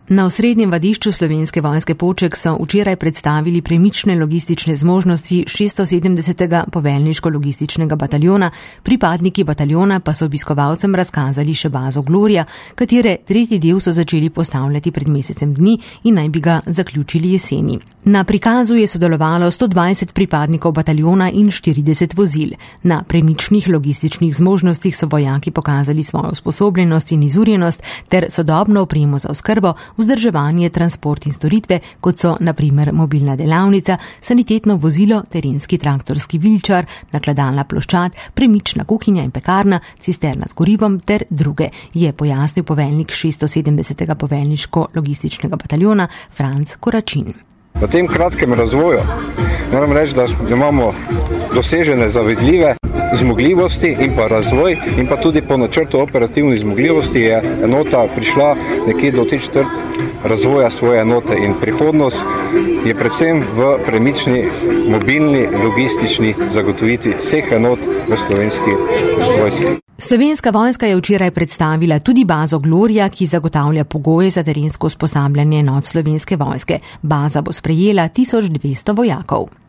Na osrednjem vadišču Slovenske vojske Poček so včeraj predstavili premične logistične zmožnosti 670. poveljniško-logističnega bataljona, pripadniki bataljona pa so obiskovalcem razkazali še bazo Gloria, katere tretji del so začeli postavljati pred mesecem dni in naj bi ga zaključili jeseni. Na prikazu je sodelovalo 120 pripadnikov bataljona in 40 vozil. Na premičnih logističnih zmožnostih so vojaki pokazali svojo usposobljenost in izurjenost ter sodobno opremo za oskrbo, vzdrževanje, transport in storitve, kot so na primer mobilna delavnica, sanitetno vozilo, terenski traktorski vilčar, nakladalna ploščad, premična kuhinja in pekarna, cisterna z gorivom ter druge, je pojasnil poveljnik 670. poveljniško-logističnega bataljona Franc Koračin. V tem kratkem razvoju moram reči, da imamo dosežene zavidljive zmogljivosti in pa razvoj in pa tudi po načrtu operativnih zmogljivosti je enota prišla nekje do 3/4 razvoja svoje enote in prihodnost je predvsem v premični, mobilni, logistični zagotovitvi vseh enot v Slovenski vojski. Slovenska vojska je včeraj predstavila tudi bazo Gloria, ki zagotavlja pogoje za terensko usposabljanje enot Slovenske vojske. Baza bo sprejela 1200 vojakov.